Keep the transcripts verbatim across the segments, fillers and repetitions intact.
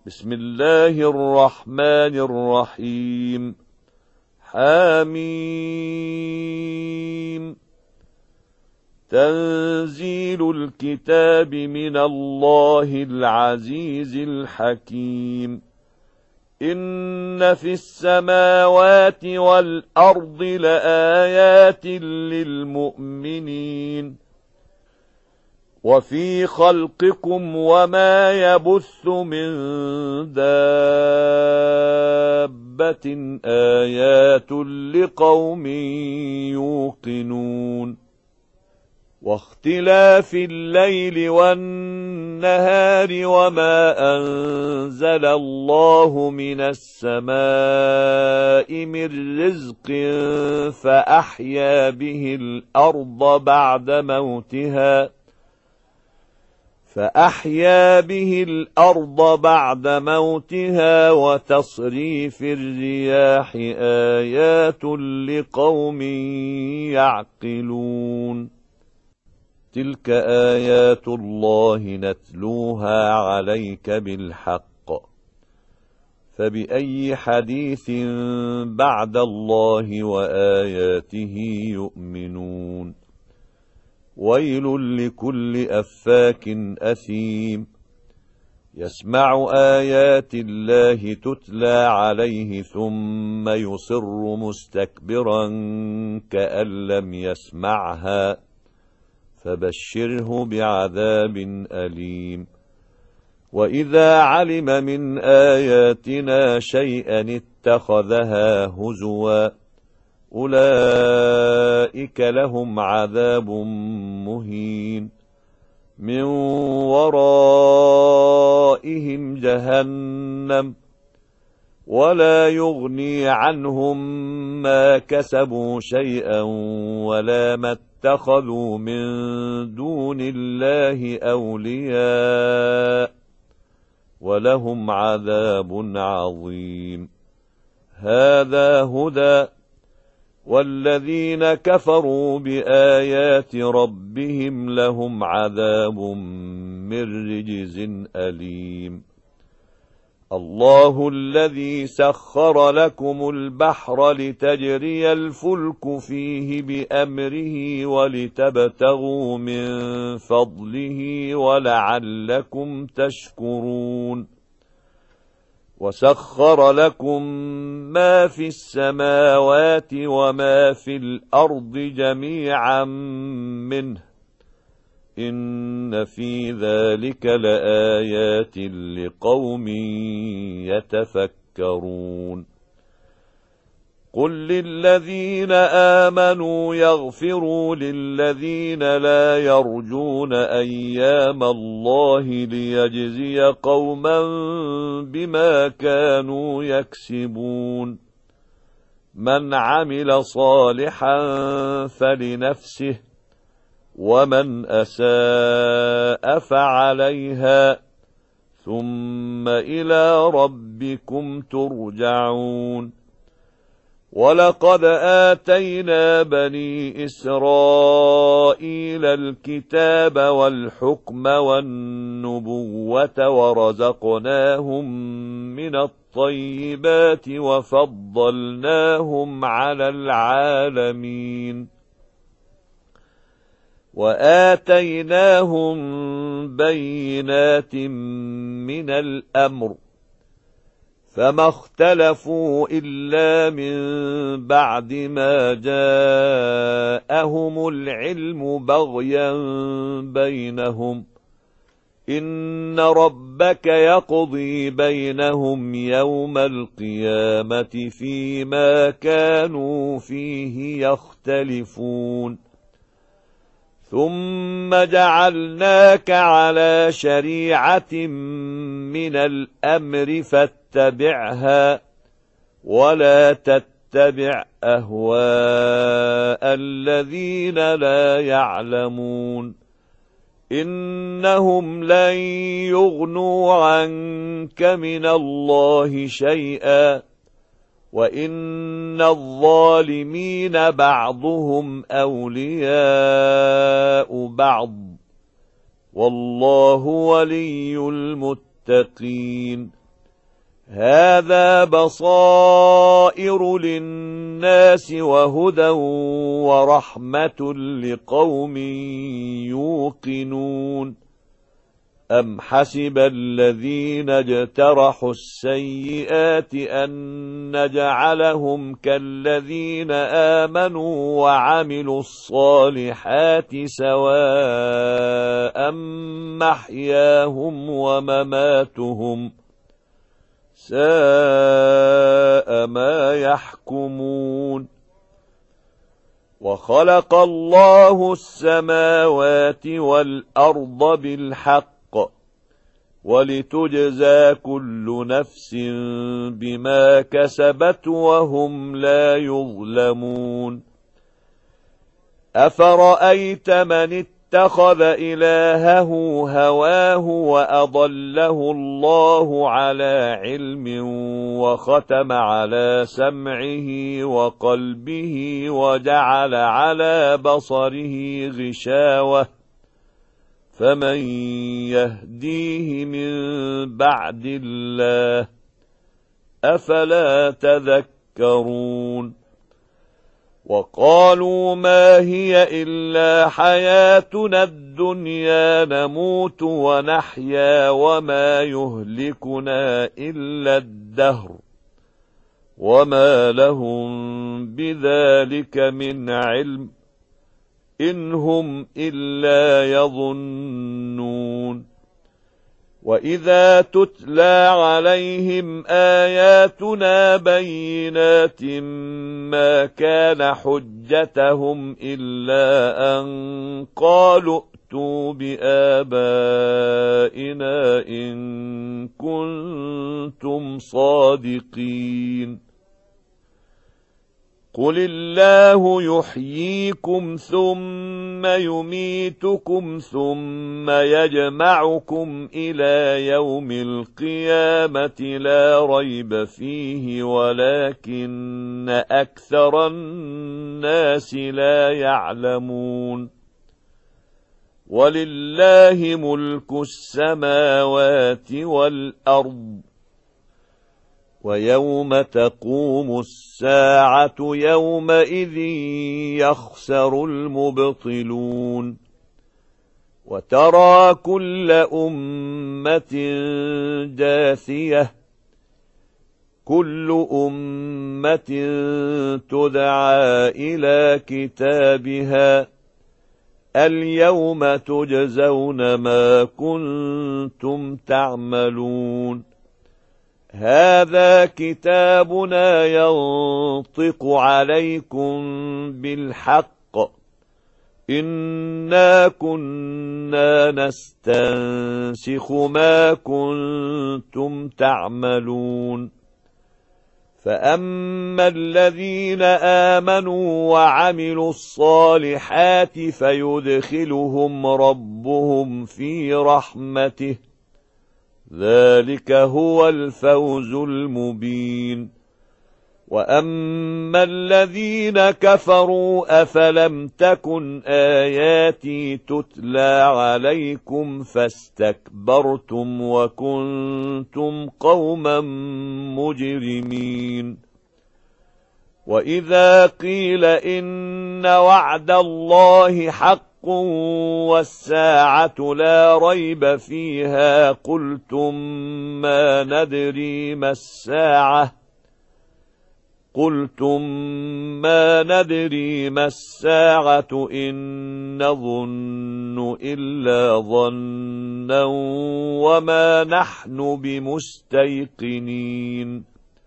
بسم الله الرحمن الرحيم. حميم. تنزيل الكتاب من الله العزيز الحكيم. إن في السماوات والأرض لآيات للمؤمنين وفي خلقكم وما يبث من دابة آيات لقوم يوقنون. واختلاف الليل والنهار وما أنزل الله من السماء من رزق فأحيا به الأرض بعد موتها فأحيا به الأرض بعد موتها وتصريف الرياح آيات لقوم يعقلون. تلك آيات الله نتلوها عليك بالحق، فبأي حديث بعد الله وآياته يؤمنون. ويل لكل أفاك أثيم يسمع آيات الله تتلى عليه ثم يصر مستكبرا كأن لم يسمعها فبشره بعذاب أليم. وإذا علم من آياتنا شيئا اتخذها هزوا أولئك لهم عذاب مهين من ورائهم جهنم ولا يغني عنهم ما كسبوا شيئا ولا ما اتخذوا من دون الله أولياء ولهم عذاب عظيم. هذا هدى، والذين كفروا بآيات ربهم لهم عذاب من رجز أليم. الله الذي سخر لكم البحر لتجري الفلك فيه بأمره ولتبتغوا من فضله ولعلكم تشكرون. وسخر لكم ما في السماوات وما في الأرض جميعا منه إن في ذلك لآيات لقوم يتفكرون. قل للذين آمنوا يغفروا للذين لا يرجون أيام الله ليجزي قوما بما كانوا يكسبون. من عمل صالحا فلنفسه ومن أساء فعليها ثم إلى ربكم ترجعون. ولقد آتينا بني إسرائيل الكتاب والحكم والنبوة ورزقناهم من الطيبات وفضلناهم على العالمين. وآتيناهم بينات من الأمر فما اختلفوا إلا من بعد ما جاءهم العلم بغيا بينهم. إن ربك يقضي بينهم يوم القيامة فيما كانوا فيه يختلفون. ثم جعلناك على شريعة من الأمر فاتبعها ولا تتبع أهواء الذين لا يعلمون. إنهم لن يغنوا عنك من الله شيئا وإن الظالمين بعضهم أولياء بعض والله ولي المتقين. هذا بصائر للناس وهدى ورحمة لقوم يوقنون أم حسب الذين اجترحوا السيئات أن نجعلهم كالذين آمنوا وعملوا الصالحات سواء محياهم ومماتهم ساء ما يحكمون وخلق الله السماوات والأرض بالحق ولتجزى كل نفس بما كسبت وهم لا يظلمون أفرأيت من اتخذ إلهه هواه وأضله الله على علم وختم على سمعه وقلبه وجعل على بصره غشاوة فمن يهديه من بعد الله أفلا تذكرون وقالوا ما هي إلا حياتنا الدنيا نموت ونحيا وما يهلكنا إلا الدهر وما لهم بذلك من علم إن هم إلا يظنون وإذا تتلى عليهم آياتنا بينات ما كان حجتهم إلا أن قالوا ائتوا بآبائنا إن كنتم صادقين قل الله يحييكم ثم يميتكم ثم يجمعكم إلى يوم القيامة لا ريب فيه ولكن أكثر الناس لا يعلمون ولله ملك السماوات والأرض ويوم تقوم الساعة يومئذ يخسر المبطلون وترى كل أمة جاثية كل أمة تدعى إلى كتابها اليوم تجزون ما كنتم تعملون هذا كتابنا ينطق عليكم بالحق إنا كنا نستنسخ ما كنتم تعملون فأما الذين آمنوا وعملوا الصالحات فيدخلهم ربهم في رحمته ذلك هو الفوز المبين وأما الذين كفروا أفلم تكن آياتي تتلى عليكم فاستكبرتم وكنتم قوما مجرمين وإذا قيل إن وعد الله حق والساعة لا ريب فيها قلتم ما ندري ما الساعة قلتم ما ندري ما الساعة إن نظن إلا ظنا وما نحن بمستيقنين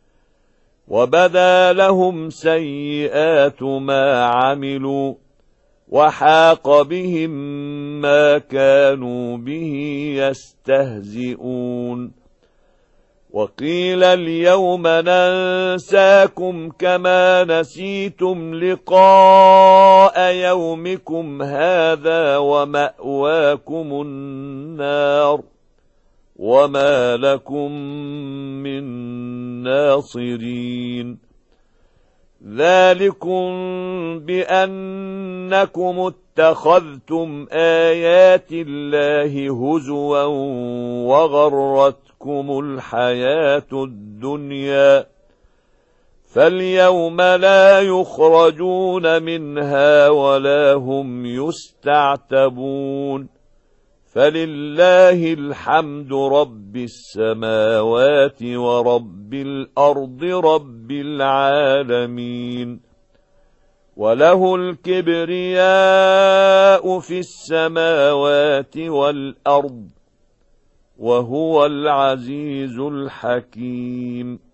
وبدا لهم سيئات ما عملوا وحاق بهم ما كانوا به يستهزئون وقيل اليوم ننساكم كما نسيتم لقاء يومكم هذا ومأواكم النار وما لكم من ناصرين ذلكم بأنكم اتخذتم آيات الله هزوا وغرتكم غرتكم الحياة الدنيا فاليوم لا يخرجون منها ولا هم يستعتبون فلله الحمد رب السماوات ورب الأرض رب العالمين وله الكبرياء في السماوات والأرض وهو العزيز الحكيم